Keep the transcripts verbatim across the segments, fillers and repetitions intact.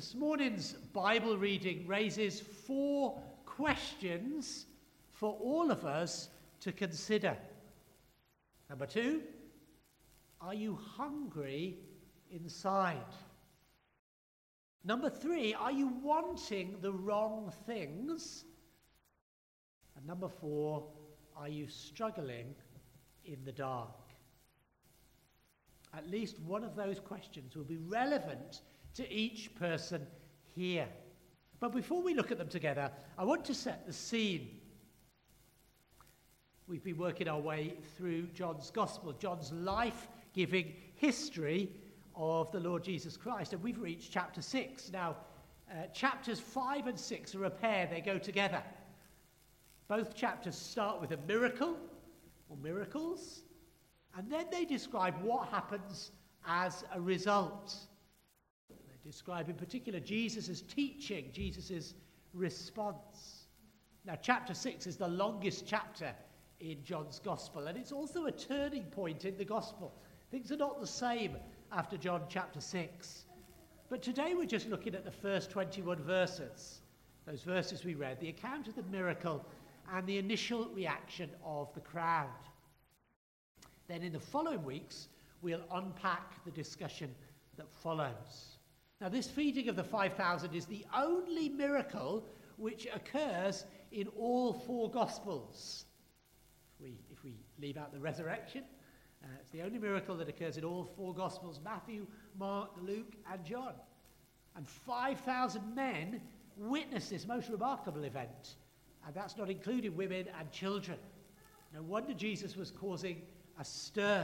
This morning's Bible reading raises four questions for all of us to consider. Number two, are you hungry inside? Number three, are you wanting the wrong things? And number four, are you struggling in the dark? At least one of those questions will be relevant to each person here. But before we look at them together, I want to set the scene. We've been working our way through John's Gospel, John's life-giving history of the Lord Jesus Christ, and we've reached chapter six. Now, uh, chapters five and six are a pair, they go together. Both chapters start with a miracle, or miracles, and then they describe what happens as a result. They describe in particular Jesus' teaching, Jesus' response. Now, chapter six is the longest chapter in John's Gospel, and it's also a turning point in the Gospel. Things are not the same after John chapter six. But today we're just looking at the first twenty-one verses. Those verses we read, the account of the miracle and the initial reaction of the crowd. Then in the following weeks, we'll unpack the discussion that follows. Now, this feeding of the five thousand is the only miracle which occurs in all four Gospels. If we, if we leave out the resurrection, uh, it's the only miracle that occurs in all four Gospels, Matthew, Mark, Luke, and John. And five thousand men witness this most remarkable event. And that's not including women and children. No wonder Jesus was causing a stir.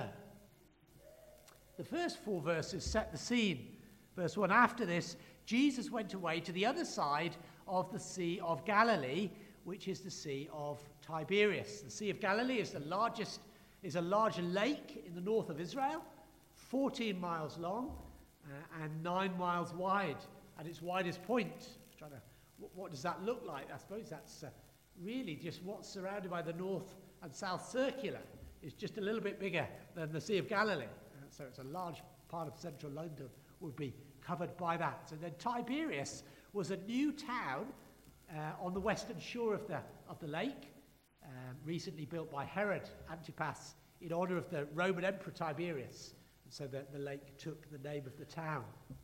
The first four verses set the scene. Verse one, after this, Jesus went away to the other side of the Sea of Galilee, which is the Sea of Tiberias. The Sea of Galilee is the largest, is a large lake in the north of Israel, fourteen miles long uh, and nine miles wide. At its widest point, trying to, what, what does that look like? I suppose that's uh, really just what's surrounded by the north and south circular. It's just a little bit bigger than the Sea of Galilee. Uh, so it's a large part of central London would be covered by that. And then Tiberias was a new town uh, on the western shore of the, of the lake, um, recently built by Herod Antipas in honor of the Roman Emperor Tiberius. And so the, the lake took the name of the town.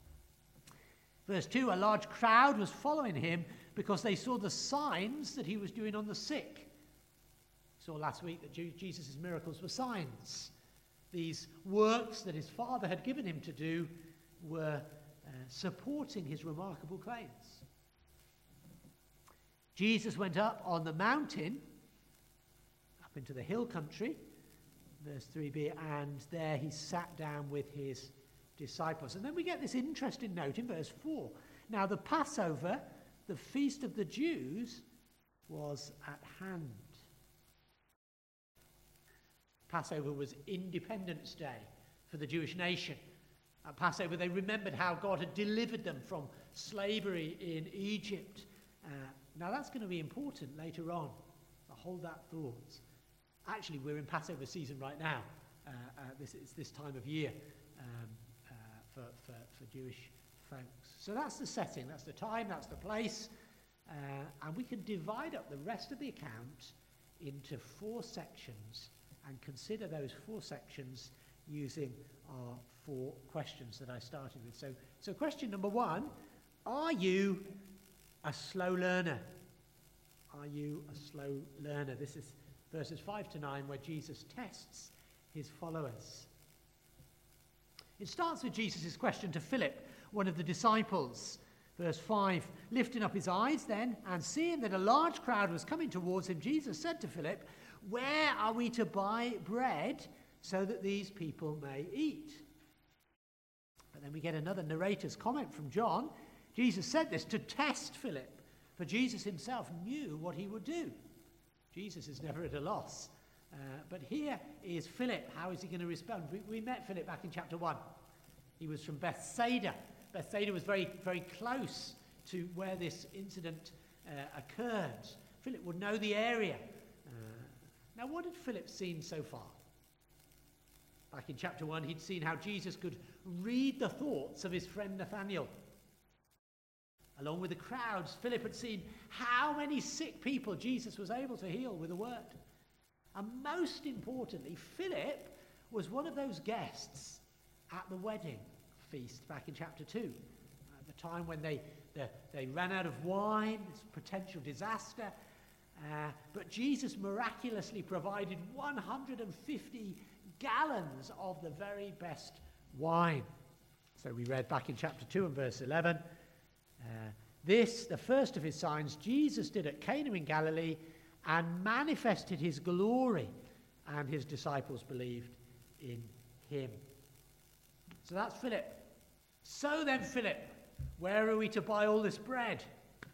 Verse two, a large crowd was following him because they saw the signs that he was doing on the sick. We saw last week that Jesus' miracles were signs. These works that his Father had given him to do were uh, supporting his remarkable claims. Jesus went up on the mountain, up into the hill country, verse three b, and there he sat down with his disciples. And then we get this interesting note in verse four. Now the Passover, the feast of the Jews, was at hand. Passover was Independence Day for the Jewish nation. At Passover, they remembered how God had delivered them from slavery in Egypt. Uh, now, that's going to be important later on. So hold that thought. Actually, we're in Passover season right now. Uh, uh, this is this time of year um, uh, for, for, for Jewish folks. So that's the setting, that's the time, that's the place. Uh, and we can divide up the rest of the account into four sections and consider those four sections using our four questions that I started with. So, so question number one, are you a slow learner? Are you a slow learner? This is verses five to nine where Jesus tests his followers. It starts with Jesus' question to Philip, one of the disciples. Verse five, lifting up his eyes then and seeing that a large crowd was coming towards him, Jesus said to Philip, where are we to buy bread so that these people may eat? But then we get another narrator's comment from John. Jesus said this to test Philip, for Jesus himself knew what he would do. Jesus is never at a loss. Uh, but here is Philip. How is he going to respond? We, we met Philip back in chapter one. He was from Bethsaida. Bethsaida was very, very close to where this incident uh, occurred. Philip would know the area. Uh, now, what had Philip seen so far? Back in chapter one, he'd seen how Jesus could read the thoughts of his friend Nathanael. Along with the crowds, Philip had seen how many sick people Jesus was able to heal with a word. And most importantly, Philip was one of those guests at the wedding feast back in chapter two, at the time when they, the, they ran out of wine, this potential disaster. Uh, but Jesus miraculously provided one hundred fifty gallons of the very best wine. So we read back in chapter two and verse eleven, uh, this, the first of his signs, Jesus did at Cana in Galilee and manifested his glory, and his disciples believed in him. So that's Philip. So then, Philip, where are we to buy all this bread?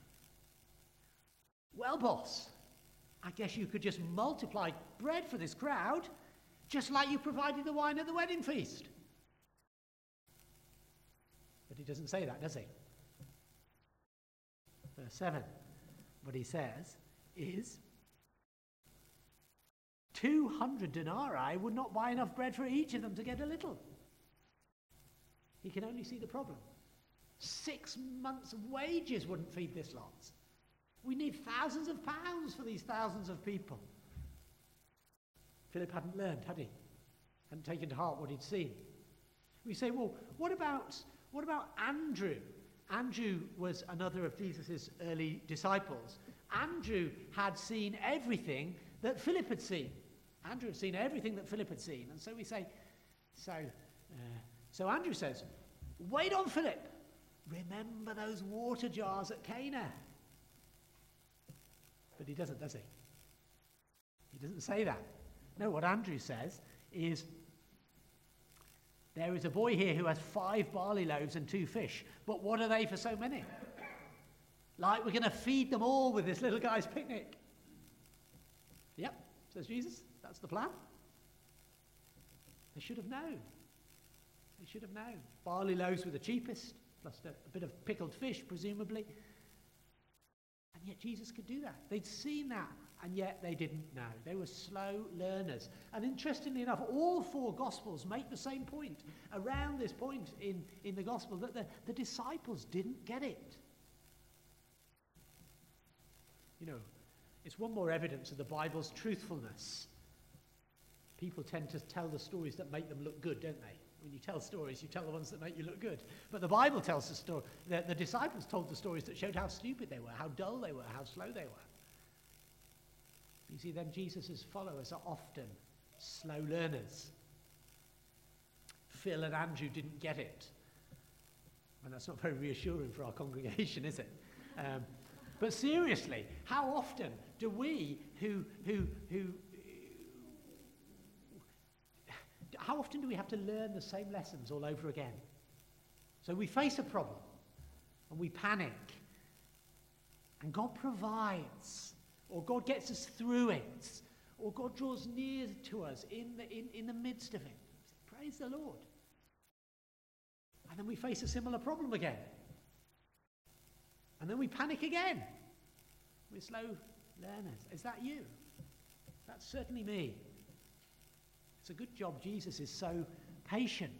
Well, boss, I guess you could just multiply bread for this crowd, just like you provided the wine at the wedding feast. But he doesn't say that, does he? Verse seven, what he says is, two hundred denarii would not buy enough bread for each of them to get a little. He can only see the problem. Six months' wages wouldn't feed this lot. We need thousands of pounds for these thousands of people. Philip hadn't learned, had he? Hadn't taken to heart what he'd seen. We say, well, what about, what about Andrew? Andrew was another of Jesus' early disciples. Andrew had seen everything that Philip had seen. Andrew had seen everything that Philip had seen. And so we say, so, uh, so Andrew says, wait on Philip. Remember those water jars at Cana. But he doesn't, does he? He doesn't say that. No, what Andrew says is, there is a boy here who has five barley loaves and two fish, but what are they for so many? Like we're going to feed them all with this little guy's picnic. Yep, says Jesus, that's the plan. They should have known. They should have known. Barley loaves were the cheapest, plus a, a bit of pickled fish, presumably. And yet Jesus could do that. They'd seen that, and yet they didn't know. They were slow learners. And interestingly enough, all four Gospels make the same point, around this point in, in the Gospel, that the, the disciples didn't get it. You know, it's one more evidence of the Bible's truthfulness. People tend to tell the stories that make them look good, don't they? When you tell stories, you tell the ones that make you look good. But the Bible tells the story. The, the disciples told the stories that showed how stupid they were, how dull they were, how slow they were. You see, then Jesus' followers are often slow learners. Phil and Andrew didn't get it. And that's not very reassuring for our congregation, is it? Um, but seriously, how often do we who, who, who, how often do we have to learn the same lessons all over again? So we face a problem and we panic, and God provides, or God gets us through it, or God draws near to us in the, in, in the midst of it. Praise the Lord. And then we face a similar problem again. And then we panic again. We're slow learners. Is that you? That's certainly me. It's a good job Jesus is so patient.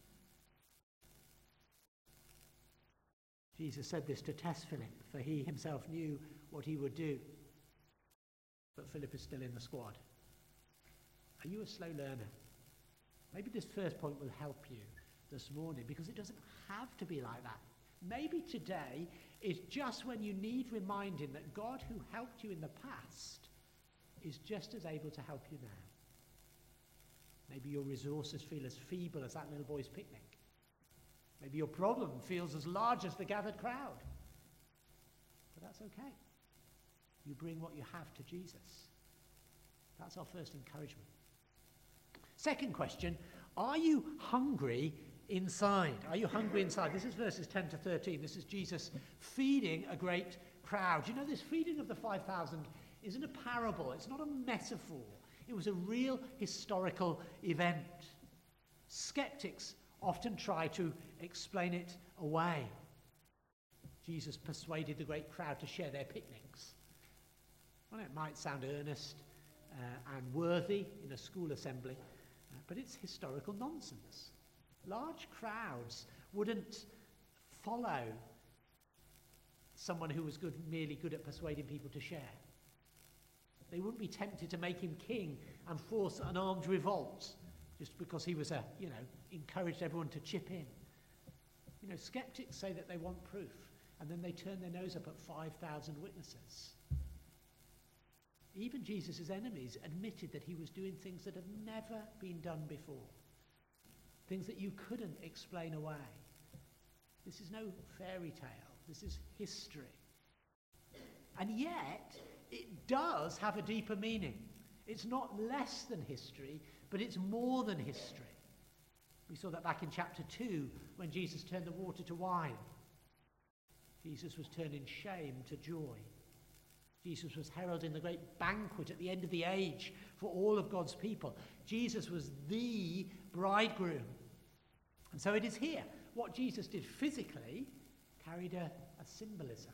Jesus said this to test Philip, for he himself knew what he would do. But Philip is still in the squad. Are you a slow learner? Maybe this first point will help you this morning, because it doesn't have to be like that. Maybe today is just when you need reminding that God who helped you in the past is just as able to help you now. Maybe your resources feel as feeble as that little boy's picnic. Maybe your problem feels as large as the gathered crowd. But that's okay. You bring what you have to Jesus. That's our first encouragement. Second question, are you hungry inside? Are you hungry inside? This is verses ten to thirteen. This is Jesus feeding a great crowd. You know, this feeding of the five thousand isn't a parable. It's not a metaphor. It was a real historical event. Skeptics often try to explain it away. Jesus persuaded the great crowd to share their picnics. Well, it might sound earnest uh, and worthy in a school assembly, uh, but it's historical nonsense. Large crowds wouldn't follow someone who was good, merely good at persuading people to share. They wouldn't be tempted to make him king and force an armed revolt just because he was a, you know, encouraged everyone to chip in. You know, skeptics say that they want proof, and then they turn their nose up at five thousand witnesses. Even Jesus' enemies admitted that he was doing things that had never been done before. Things that you couldn't explain away. This is no fairy tale. This is history. And yet, it does have a deeper meaning. It's not less than history, but it's more than history. We saw that back in chapter two, when Jesus turned the water to wine. Jesus was turning shame to joy. Jesus was heralding the great banquet at the end of the age for all of God's people. Jesus was the bridegroom. And so it is here. What Jesus did physically carried a, a symbolism.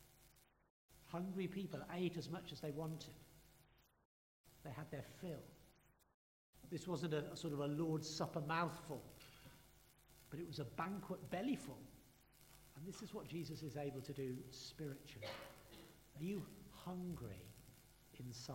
Hungry people ate as much as they wanted. They had their fill. This wasn't a, a sort of a Lord's Supper mouthful, but it was a banquet bellyful. And this is what Jesus is able to do spiritually. Are you hungry inside?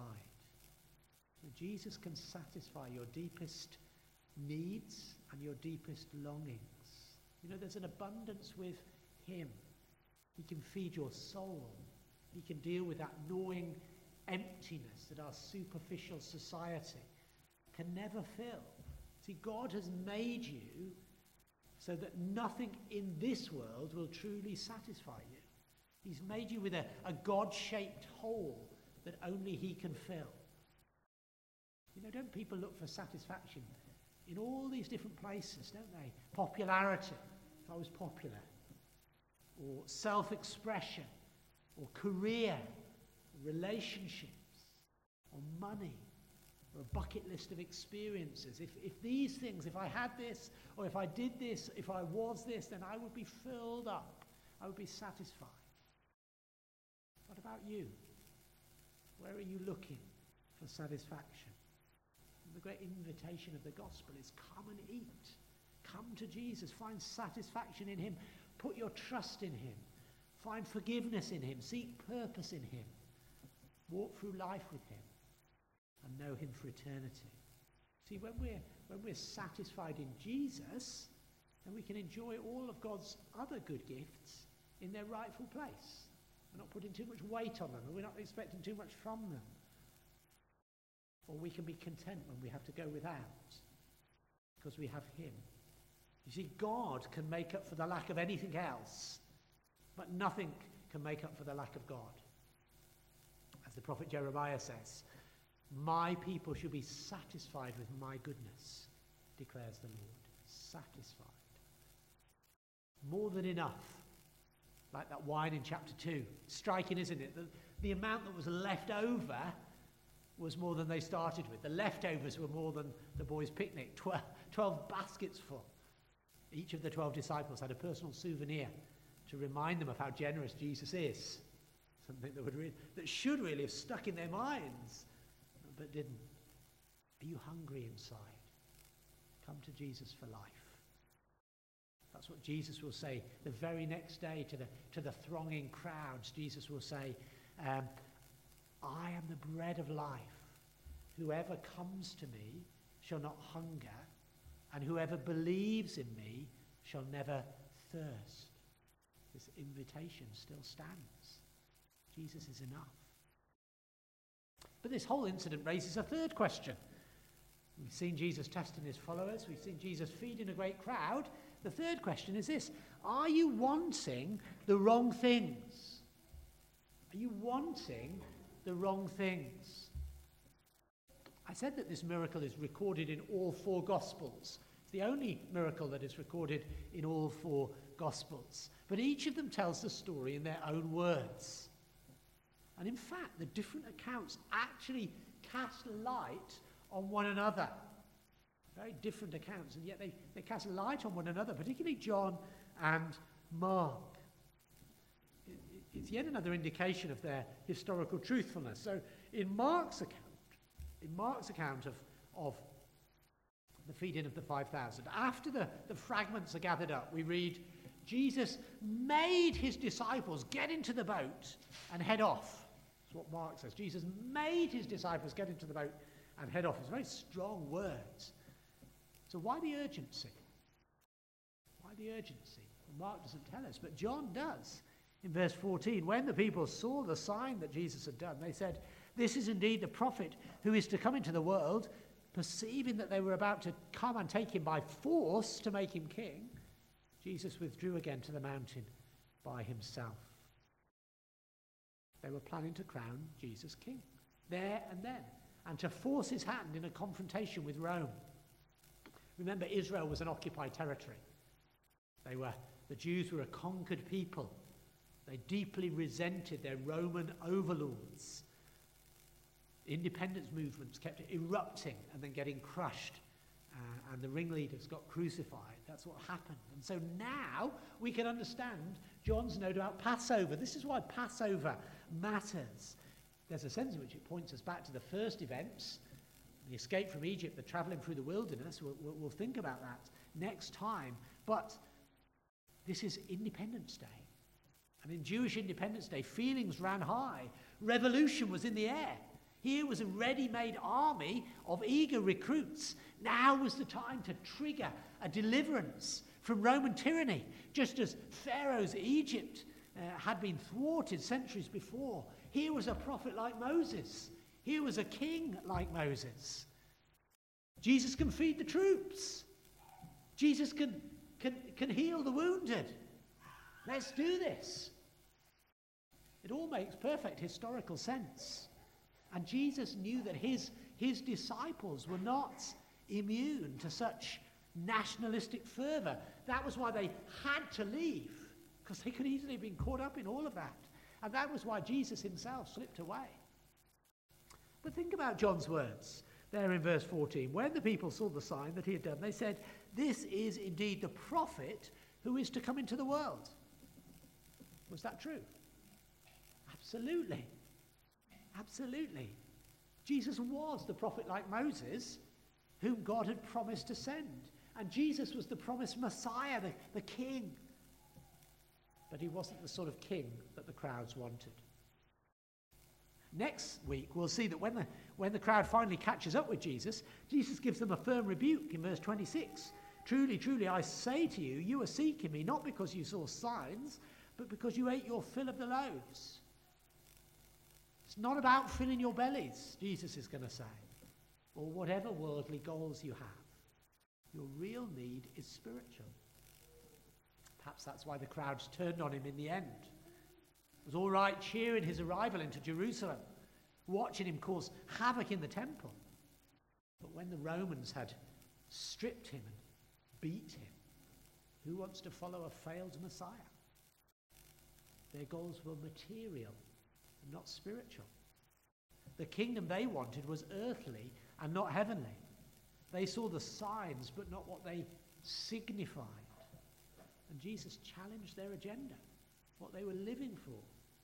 So Jesus can satisfy your deepest needs and your deepest longings. You know, there's an abundance with him. He can feed your soul. He can deal with that gnawing emptiness that our superficial society can never fill. See, God has made you so that nothing in this world will truly satisfy you. He's made you with a, a God-shaped hole that only he can fill. You know, don't people look for satisfaction in all these different places, don't they? Popularity, if I was popular, or self-expression, or career, or relationships, or money, or a bucket list of experiences. If, if these things, if I had this, or if I did this, if I was this, then I would be filled up. I would be satisfied. What about you? Where are you looking for satisfaction? And the great invitation of the gospel is come and eat. Come to Jesus. Find satisfaction in him. Put your trust in him. Find forgiveness in him. Seek purpose in him. Walk through life with him and know him for eternity. See, when we're, when we're satisfied in Jesus, then we can enjoy all of God's other good gifts in their rightful place. We're not putting too much weight on them, and we're not expecting too much from them. Or we can be content when we have to go without, because we have him. You see, God can make up for the lack of anything else, but nothing can make up for the lack of God. As the prophet Jeremiah says, my people should be satisfied with my goodness, declares the Lord. Satisfied. More than enough. Like that wine in chapter two. Striking, isn't it? The, the amount that was left over was more than they started with. The leftovers were more than the boys' picnic. Twelve, twelve baskets full. Each of the twelve disciples had a personal souvenir to remind them of how generous Jesus is. Something that, would re- that should really have stuck in their minds, but didn't. Are you hungry inside? Come to Jesus for life. That's what Jesus will say the very next day to the, to the thronging crowds. Jesus will say, um, I am the bread of life. Whoever comes to me shall not hunger, and whoever believes in me shall never thirst. This invitation still stands. Jesus is enough. But this whole incident raises a third question. We've seen Jesus testing his followers. We've seen Jesus feeding a great crowd. The third question is this: are you wanting the wrong things? Are you wanting the wrong things? I said that this miracle is recorded in all four Gospels. It's the only miracle that is recorded in all four Gospels. But each of them tells the story in their own words. And in fact, the different accounts actually cast light on one another. Very different accounts, and yet they, they cast light on one another, particularly John and Mark. It, it, it's yet another indication of their historical truthfulness. So in Mark's account, in Mark's account of, of the feeding of the five thousand, after the, the fragments are gathered up, we read Jesus made his disciples get into the boat and head off. That's what Mark says. Jesus made his disciples get into the boat and head off. It's very strong words. So why the urgency? Why the urgency? Well, Mark doesn't tell us, but John does. In verse fourteen, when the people saw the sign that Jesus had done, they said, "This is indeed the prophet who is to come into the world." Perceiving that they were about to come and take him by force to make him king, Jesus withdrew again to the mountain by himself. They were planning to crown Jesus king, there and then, and to force his hand in a confrontation with Rome. Remember, Israel was an occupied territory. They were, the Jews were a conquered people. They deeply resented their Roman overlords. Independence movements kept erupting and then getting crushed, uh, and the ringleaders got crucified. That's what happened. And so now we can understand John's note about Passover. This is why Passover matters. There's a sense in which it points us back to the first events, the escape from Egypt, the traveling through the wilderness. We'll, we'll, we'll think about that next time. But this is Independence Day. And in Jewish Independence Day, feelings ran high. Revolution was in the air. Here was a ready-made army of eager recruits. Now was the time to trigger a deliverance from Roman tyranny, just as Pharaoh's Egypt uh, had been thwarted centuries before. Here was a prophet like Moses. Here was a king like Moses. Jesus can feed the troops. Jesus can, can, can heal the wounded. Let's do this. It all makes perfect historical sense. And Jesus knew that his, his disciples were not immune to such nationalistic fervour. That was why they had to leave, because they could easily have been caught up in all of that. And that was why Jesus himself slipped away. But think about John's words there in verse fourteen. When the people saw the sign that he had done, they said, "This is indeed the prophet who is to come into the world." Was that true? Absolutely. Absolutely. Jesus was the prophet like Moses, whom God had promised to send. And Jesus was the promised Messiah, the, the king. But he wasn't the sort of king that the crowds wanted. Next week, we'll see that when the, when the crowd finally catches up with Jesus, Jesus gives them a firm rebuke in verse twenty-six. "Truly, truly, I say to you, you are seeking me not because you saw signs, but because you ate your fill of the loaves." It's not about filling your bellies, Jesus is going to say, or whatever worldly goals you have. Your real need is spiritual. Perhaps that's why the crowds turned on him in the end. It was all right cheering his arrival into Jerusalem, watching him cause havoc in the temple. But when the Romans had stripped him and beat him, who wants to follow a failed Messiah? Their goals were material, not spiritual. The kingdom they wanted was earthly and not heavenly. They saw the signs, but not what they signified. And Jesus challenged their agenda, what they were living for.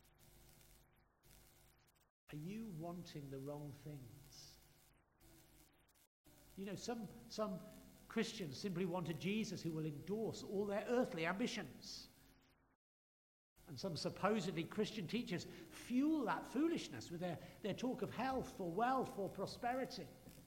Are you wanting the wrong things? You know, some, some Christians simply want a Jesus who will endorse all their earthly ambitions. And some supposedly Christian teachers fuel that foolishness with their, their talk of health or wealth or prosperity.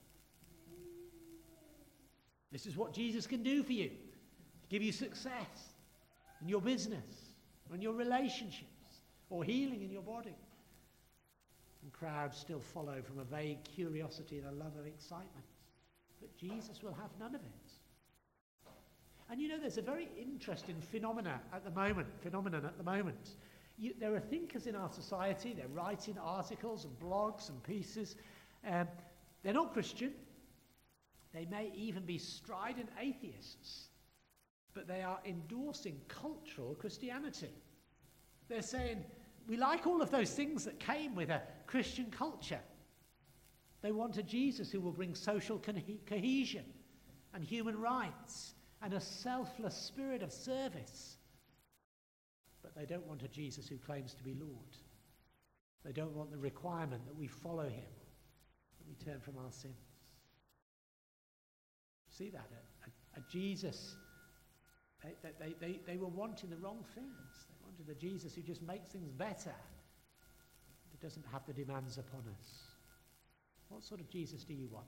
This is what Jesus can do for you. Give you success in your business, or in your relationships, or healing in your body. And crowds still follow from a vague curiosity and a love of excitement. But Jesus will have none of it. And you know, there's a very interesting phenomena at the moment, phenomenon at the moment. You, there are thinkers in our society, they're writing articles and blogs and pieces. Um, they're not Christian. They may even be strident atheists. But they are endorsing cultural Christianity. They're saying, we like all of those things that came with a Christian culture. They want a Jesus who will bring social co- cohesion and human rights and a selfless spirit of service. But they don't want a Jesus who claims to be Lord. They don't want the requirement that we follow him, that we turn from our sins. See that? A, a, a Jesus, They, they, they, they were wanting the wrong things. They wanted a Jesus who just makes things better, that doesn't have the demands upon us. What sort of Jesus do you want?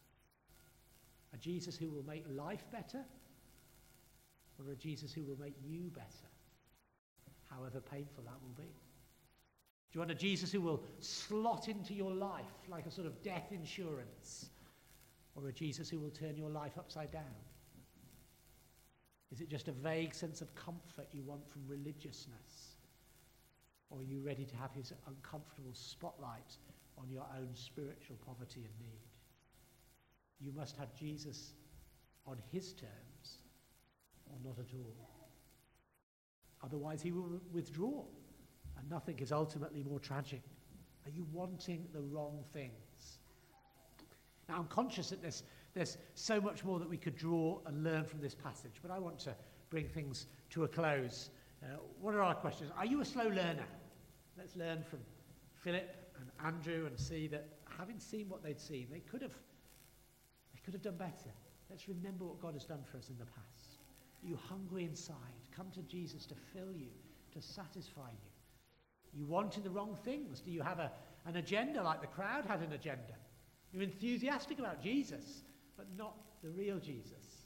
A Jesus who will make life better, or a Jesus who will make you better, however painful that will be? Do you want a Jesus who will slot into your life like a sort of death insurance, or a Jesus who will turn your life upside down? Is it just a vague sense of comfort you want from religiousness? Or are you ready to have his uncomfortable spotlight on your own spiritual poverty and need? You must have Jesus on his terms, or not at all. Otherwise he will withdraw, and nothing is ultimately more tragic. Are you wanting the wrong things? Now, I'm conscious that there's, there's so much more that we could draw and learn from this passage, but I want to bring things to a close. Uh, what are our questions? Are you a slow learner? Let's learn from Philip and Andrew and see that, having seen what they'd seen, they could have, they could have done better. Let's remember what God has done for us in the past. Are you hungry inside? Come to Jesus to fill you, to satisfy you. You wanting the wrong things? Do you have a, an agenda like the crowd had an agenda? You're enthusiastic about Jesus, but not the real Jesus.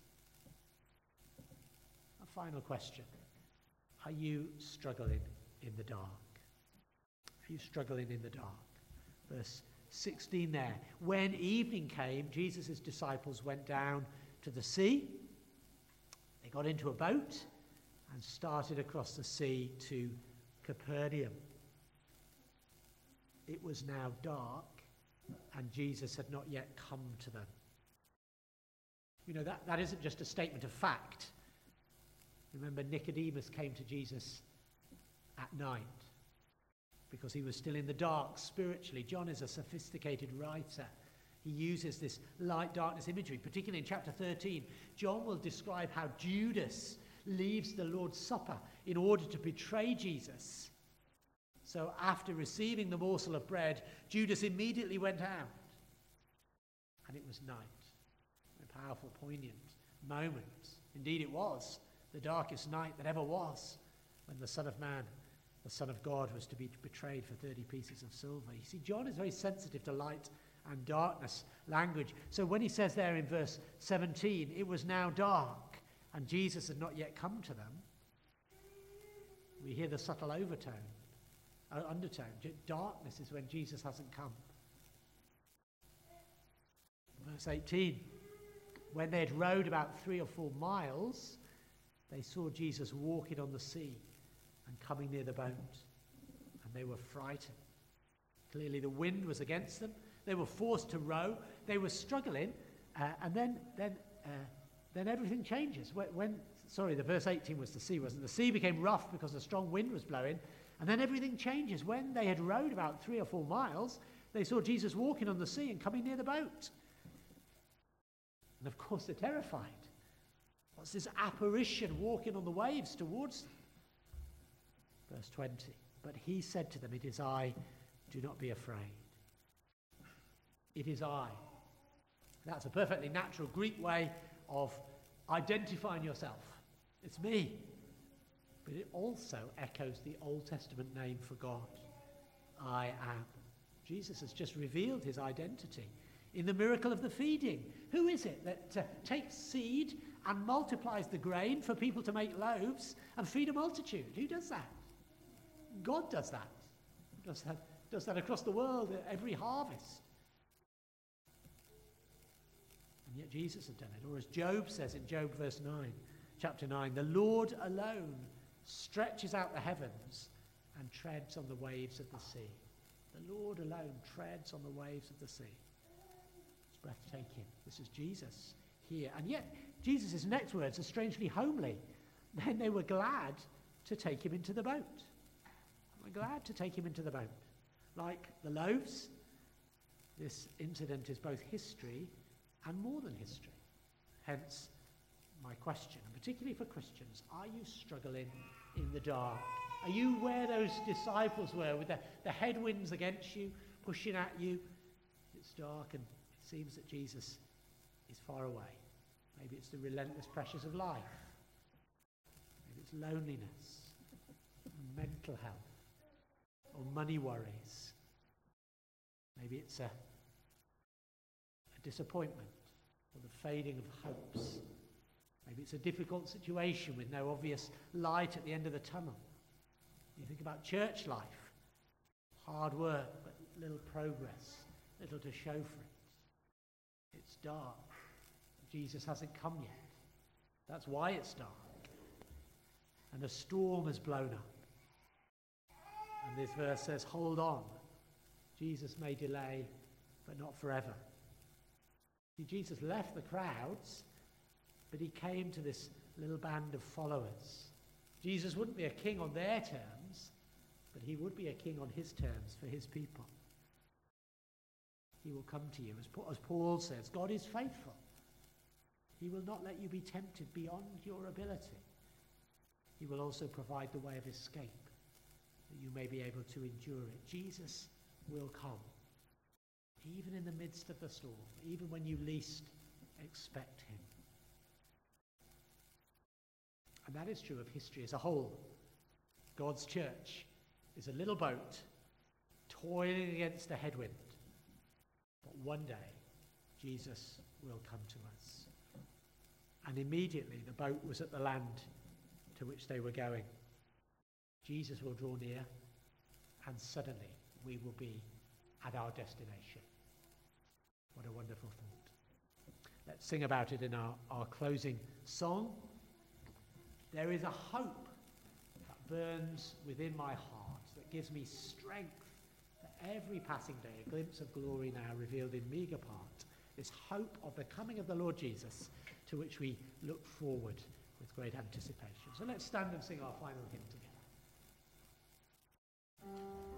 A final question. Are you struggling in the dark? Are you struggling in the dark? Verse sixteen there. When evening came, Jesus' disciples went down to the sea. They got into a boat and started across the sea to Capernaum. It was now dark, and Jesus had not yet come to them. You know, that, that isn't just a statement of fact. Remember, Nicodemus came to Jesus at night because he was still in the dark spiritually. John is a sophisticated writer. He uses this light darkness imagery, particularly in chapter thirteen. John will describe how Judas leaves the Lord's Supper in order to betray Jesus. So after receiving the morsel of bread, Judas immediately went out. And it was night. A powerful, poignant moment. Indeed it was the darkest night that ever was, when the Son of Man, the Son of God, was to be betrayed for thirty pieces of silver. You see, John is very sensitive to light and darkness language. So when he says there in verse seventeen, it was now dark, and Jesus had not yet come to them, we hear the subtle overtone. Uh, undertone. Darkness is when Jesus hasn't come. Verse eighteen. When they had rowed about three or four miles, they saw Jesus walking on the sea and coming near the boat. And they were frightened. Clearly the wind was against them. They were forced to row. They were struggling. Uh, and then then, uh, then everything changes. When, when Sorry, the verse eighteen was the sea, wasn't it? The sea became rough because a strong wind was blowing. And then everything changes. When they had rowed about three or four miles, they saw Jesus walking on the sea and coming near the boat. And of course they're terrified. What's this apparition walking on the waves towards them? Verse twenty. But he said to them, "It is I, do not be afraid." It is I. That's a perfectly natural Greek way of identifying yourself. It's me. But it also echoes the Old Testament name for God. I am. Jesus has just revealed his identity in the miracle of the feeding. Who is it that uh, takes seed and multiplies the grain for people to make loaves and feed a multitude? Who does that? God does that. Does that, does that across the world at every harvest. And yet Jesus had done it. Or as Job says in Job verse nine, chapter nine, the Lord alone stretches out the heavens and treads on the waves of the sea. The Lord alone treads on the waves of the sea. It's breathtaking. This is Jesus here. And yet, Jesus' next words are strangely homely. Then they were glad to take him into the boat. They were glad to take him into the boat. Like the loaves, this incident is both history and more than history. Hence, my question, and particularly for Christians, are you struggling in the dark? Are you where those disciples were, with the, the headwinds against you, pushing at you? It's dark and it seems that Jesus is far away. Maybe it's the relentless pressures of life. it's loneliness, mental health, or money worries. Maybe it's a, a disappointment, or the fading of hopes. Maybe it's a difficult situation with no obvious light at the end of the tunnel. You think about church life, hard work, but little progress, little to show for it. It's dark. Jesus hasn't come yet. That's why it's dark. And a storm has blown up. And this verse says, hold on. Jesus may delay, but not forever. See, Jesus left the crowds, but he came to this little band of followers. Jesus wouldn't be a king on their terms, but he would be a king on his terms for his people. He will come to you. As Paul says, God is faithful. He will not let you be tempted beyond your ability. He will also provide the way of escape, that you may be able to endure it. Jesus will come, even in the midst of the storm, even when you least expect him. And that is true of history as a whole. God's church is a little boat toiling against a headwind. But one day, Jesus will come to us. And immediately the boat was at the land to which they were going. Jesus will draw near, and suddenly we will be at our destination. What a wonderful thought. Let's sing about it in our, our closing song. There is a hope that burns within my heart, that gives me strength for every passing day, a glimpse of glory now revealed in meagre part, this hope of the coming of the Lord Jesus, to which we look forward with great anticipation. So let's stand and sing our final hymn together.